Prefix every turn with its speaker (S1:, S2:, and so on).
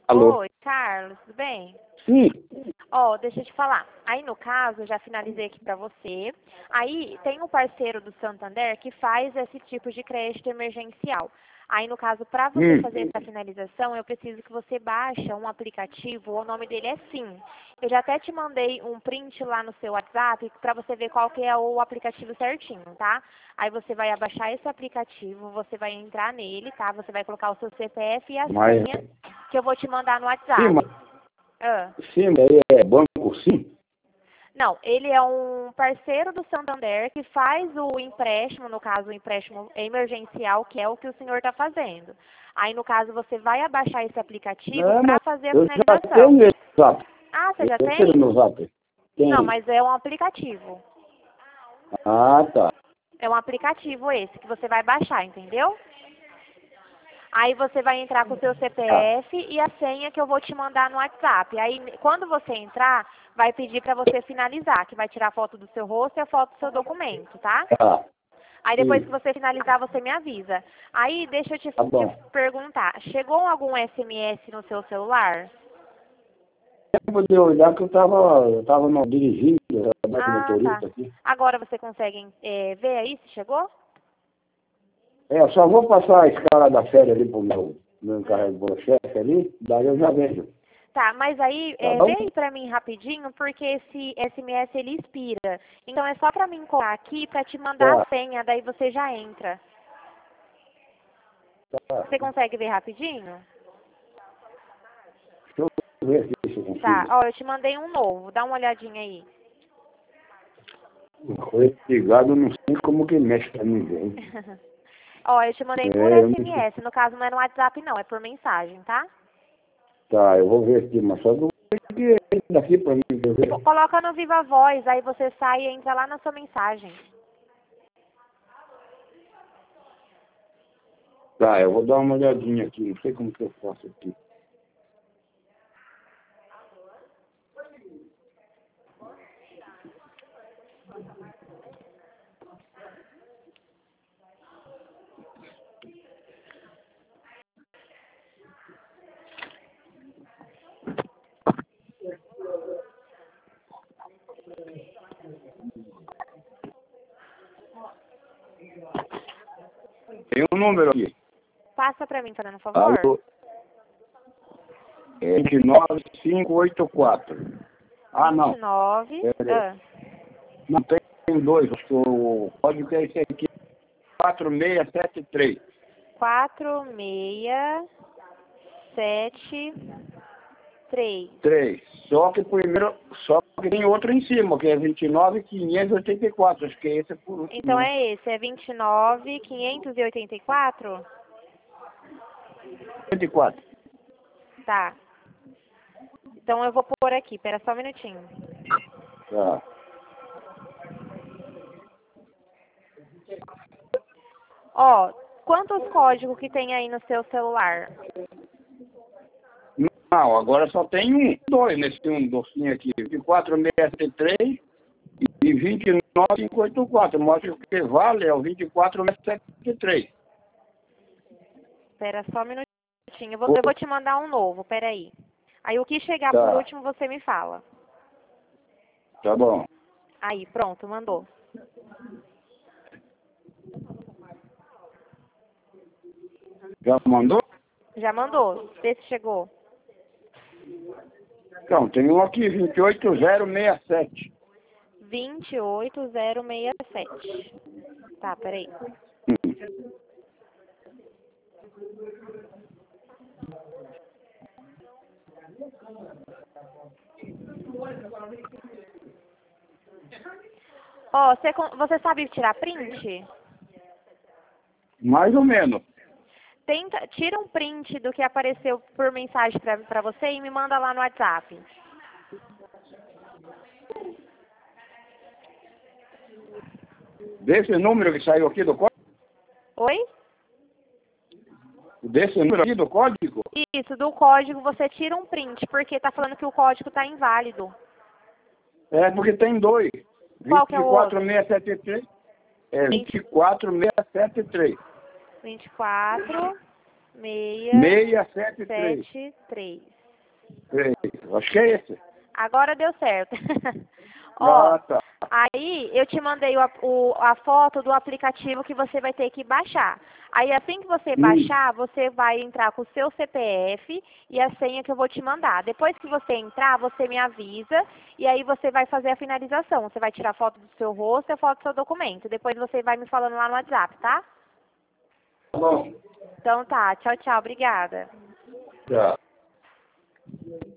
S1: Alô?
S2: Oi, Carlos, tudo bem?
S1: Sim.
S2: Ó, deixa eu te falar. Aí, no caso, eu já finalizei aqui pra você. Aí, tem um parceiro do Santander que faz esse tipo de crédito emergencial. Aí, no caso, para você fazer essa finalização, eu preciso que você baixe um aplicativo, o nome dele é Sim. Eu já até te mandei um print lá no seu WhatsApp para você ver qual que é o aplicativo certinho, tá? Aí você vai abaixar esse aplicativo, você vai entrar nele, tá? Você vai colocar o seu CPF e a senha que eu vou te mandar no WhatsApp.
S1: Sim, sim, aí é banco sim?
S2: Não, ele é um parceiro do Santander que faz o empréstimo, no caso, o empréstimo emergencial, que é o que o senhor está fazendo. Aí, no caso, você vai abaixar esse aplicativo para fazer a
S1: Eu já
S2: finalização.
S1: tenho esse Zap.
S2: Ah, você já
S1: Eu tenho
S2: tem?
S1: no Zap. Tem.
S2: Não, mas é um aplicativo.
S1: Ah, tá.
S2: É um aplicativo esse que você vai baixar, entendeu? Aí você vai entrar com o seu CPF e a senha que eu vou te mandar no WhatsApp. Aí, quando você entrar, vai pedir para você finalizar, que vai tirar a foto do seu rosto e a foto do seu documento, tá?
S1: Tá.
S2: Aí depois
S1: Sim.
S2: que você finalizar, você me avisa. Aí, deixa eu te
S1: Tá bom.
S2: perguntar, chegou algum SMS no seu celular?
S1: Eu vou olhar que eu tava dirigindo, eu tava com o
S2: Ah, tá.
S1: motorista aqui.
S2: Agora você consegue ver aí se chegou?
S1: É, eu só vou passar a escala da férias ali pro meu encarregado-chefe ali, daí eu já vejo.
S2: Tá, mas aí
S1: Tá bom?
S2: vê aí pra mim rapidinho, porque esse SMS ele expira. Então é só pra mim colar aqui pra te mandar
S1: Tá.
S2: a senha, daí você já entra.
S1: Tá.
S2: Você consegue ver rapidinho?
S1: Deixa eu ver aqui se eu
S2: Tá,
S1: consigo.
S2: ó, eu te mandei um novo, dá uma olhadinha aí.
S1: Foi ligado, eu não sei como que mexe pra ninguém.
S2: Ó, eu te mandei por
S1: É, eu não sei.
S2: SMS, no caso não é no WhatsApp não, é por mensagem, tá?
S1: Tá, eu vou ver aqui, mas só que eu vou ver daqui pra mim. Quer ver?
S2: Coloca no Viva Voz, aí você sai e entra lá na sua mensagem.
S1: Tá, eu vou dar uma olhadinha aqui, não sei como que eu faço aqui. Tem um número aqui.
S2: Passa pra mim, fazendo um favor.
S1: Alô? É 29584. Ah, não.
S2: 29.
S1: Não, tem dois. O código é esse aqui, 4673.
S2: 4673.
S1: 3. Só que tem outro em cima, que é 29584. Acho que esse é por último.
S2: Então é esse, é 29.584?
S1: 84.
S2: Tá. Então eu vou pôr aqui, pera só um minutinho.
S1: Tá.
S2: Ó, quantos códigos que tem aí no seu celular?
S1: Não, agora só tem dois nesse docinho aqui. 24673 e 29584. Mostra o que vale é o 24673.
S2: Pera só um minutinho, eu vou te mandar um novo, pera aí. Aí o que chegar por
S1: Tá,
S2: último você me fala.
S1: tá bom.
S2: Aí, pronto, mandou.
S1: Já mandou?
S2: Já mandou, vê se chegou.
S1: Então, tem um aqui, 28067.
S2: 28067. Tá, peraí. Ó, você sabe tirar print?
S1: Mais ou menos.
S2: Tira um print do que apareceu por mensagem pra você e me manda lá no WhatsApp.
S1: Desse número que saiu aqui do código?
S2: Oi?
S1: Desse número aqui do código?
S2: Isso, do código você tira um print, porque tá falando que o código tá inválido.
S1: É, porque tem dois.
S2: Qual que é o outro?
S1: 24673. É 24673.
S2: 24673.
S1: Acho que é esse.
S2: Agora deu certo. Ó,
S1: Tá.
S2: aí eu te mandei a foto do aplicativo que você vai ter que baixar. Aí assim que você baixar, você vai entrar com o seu CPF e a senha que eu vou te mandar. Depois que você entrar, você me avisa e aí você vai fazer a finalização. Você vai tirar foto do seu rosto e a foto do seu documento. Depois você vai me falando lá no WhatsApp, tá?
S1: Tá bom.
S2: Então tá, tchau, tchau, obrigada.
S1: Tá.